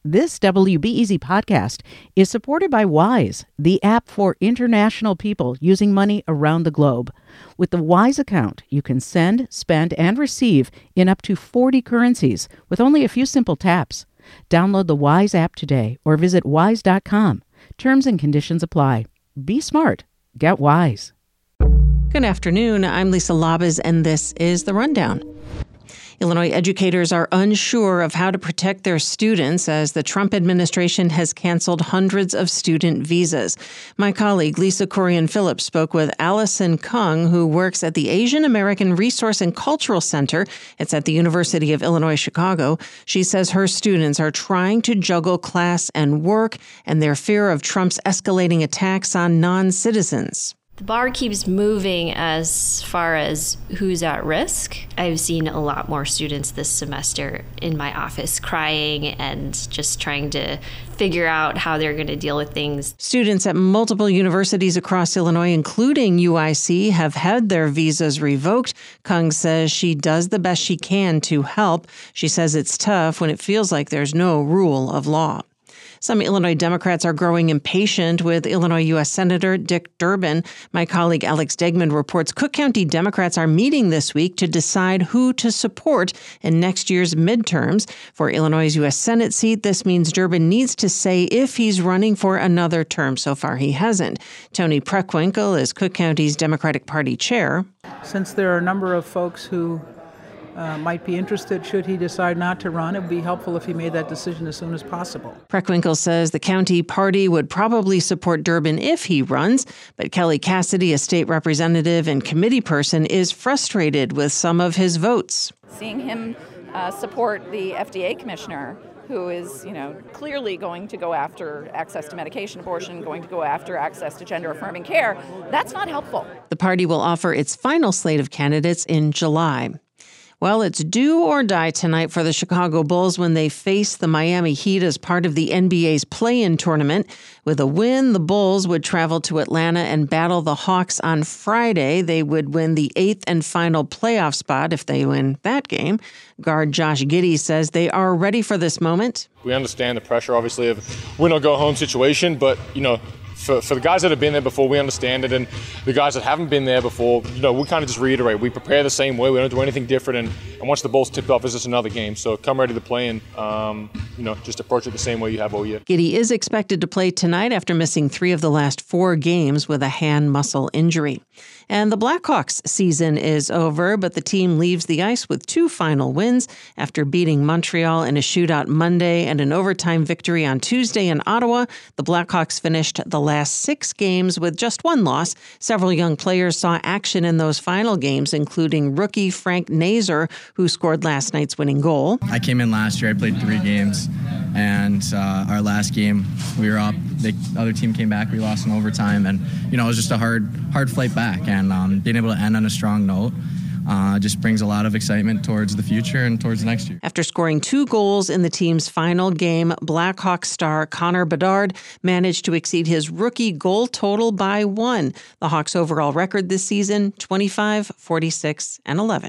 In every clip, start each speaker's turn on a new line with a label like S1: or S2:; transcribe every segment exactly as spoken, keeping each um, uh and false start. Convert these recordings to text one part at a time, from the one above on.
S1: This W B E Z podcast is supported by Wise, the app for international people using money around the globe. With the Wise account, you can send, spend, and receive in up to forty currencies with only a few simple taps. Download the Wise app today or visit wise dot com. Terms and conditions apply. Be smart. Get Wise.
S2: Good afternoon. I'm Lisa Labez, and this is The Rundown. Illinois educators are unsure of how to protect their students as the Trump administration has canceled hundreds of student visas. My colleague Lisa Corian-Phillips spoke with Allison Kung, who works at the Asian American Resource and Cultural Center. It's at the University of Illinois, Chicago. She says her students are trying to juggle class and work and their fear of Trump's escalating attacks on non-citizens.
S3: The bar keeps moving as far as who's at risk. I've seen a lot more students this semester in my office crying and just trying to figure out how they're going to deal with things.
S2: Students at multiple universities across Illinois, including U I C, have had their visas revoked. Kung says she does the best she can to help. She says it's tough when it feels like there's no rule of law. Some Illinois Democrats are growing impatient with Illinois U S Senator Dick Durbin. My colleague Alex Degman reports Cook County Democrats are meeting this week to decide who to support in next year's midterms. For Illinois' U S Senate seat, this means Durbin needs to say if he's running for another term. So far, he hasn't. Tony Preckwinkle is Cook County's Democratic Party chair.
S4: Since there are a number of folks who Uh, might be interested should he decide not to run, it would be helpful if he made that decision as soon as possible.
S2: Preckwinkle says the county party would probably support Durbin if he runs, but Kelly Cassidy, a state representative and committee person, is frustrated with some of his votes.
S5: Seeing him uh, support the F D A commissioner, who is, you know, clearly going to go after access to medication abortion, going to go after access to gender-affirming care, that's not helpful.
S2: The party will offer its final slate of candidates in July. Well, it's do or die tonight for the Chicago Bulls when they face the Miami Heat as part of the N B A's play-in tournament. With a win, the Bulls would travel to Atlanta and battle the Hawks on Friday. They would win the eighth and final playoff spot if they win that game. Guard Josh Giddey says they are ready for this moment.
S6: We understand the pressure, obviously, of win or go home situation, but, you know, For, for the guys that have been there before, we understand it, and the guys that haven't been there before, you know, we kind of just reiterate, we prepare the same way, we don't do anything different, and, and once the ball's tipped off, it's just another game. So come ready to play and, um, you know, just approach it the same way you have all year.
S2: Giddey is expected to play tonight after missing three of the last four games with a hand muscle injury. And the Blackhawks season is over, but the team leaves the ice with two final wins after beating Montreal in a shootout Monday and an overtime victory on Tuesday in Ottawa. The Blackhawks finished the last six games with just one loss. Several young players saw action in those final games, including rookie Frank Nazar, who scored last night's winning goal.
S7: I came in last year. I played three games, and uh, our last game, we were up. The other team came back. We lost in overtime, and you know it was just a hard, hard fight back. And um, being able to end on a strong note uh, just brings a lot of excitement towards the future and towards next year.
S2: After scoring two goals in the team's final game, Blackhawks star Connor Bedard managed to exceed his rookie goal total by one. The Hawks' overall record this season, twenty-five, forty-six, and eleven.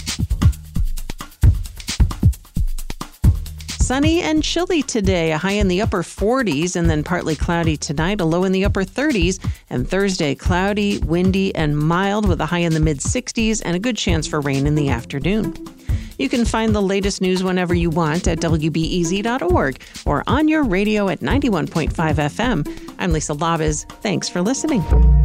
S2: Sunny and chilly today, a high in the upper forties, and then partly cloudy tonight, a low in the upper thirties. And Thursday, cloudy, windy, and mild with a high in the mid-sixties and a good chance for rain in the afternoon. You can find the latest news whenever you want at W B E Z dot org or on your radio at ninety-one point five F M. I'm Lisa Labez. Thanks for listening.